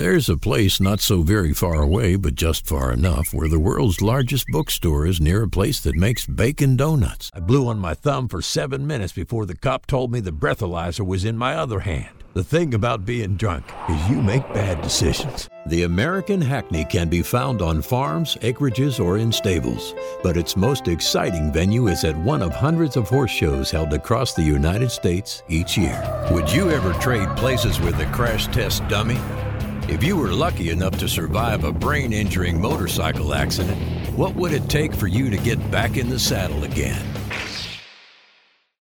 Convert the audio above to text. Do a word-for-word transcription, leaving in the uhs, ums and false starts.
There's a place not so very far away, but just far enough, where the world's largest bookstore is near a place that makes bacon donuts. I blew on my thumb for seven minutes before the cop told me the breathalyzer was in my other hand. The thing about being drunk is you make bad decisions. The American Hackney can be found on farms, acreages, or in stables. But its most exciting venue is at one of hundreds of horse shows held across the United States each year. Would you ever trade places with a crash test dummy? If you were lucky enough to survive a brain-injuring motorcycle accident, what would it take for you to get back in the saddle again?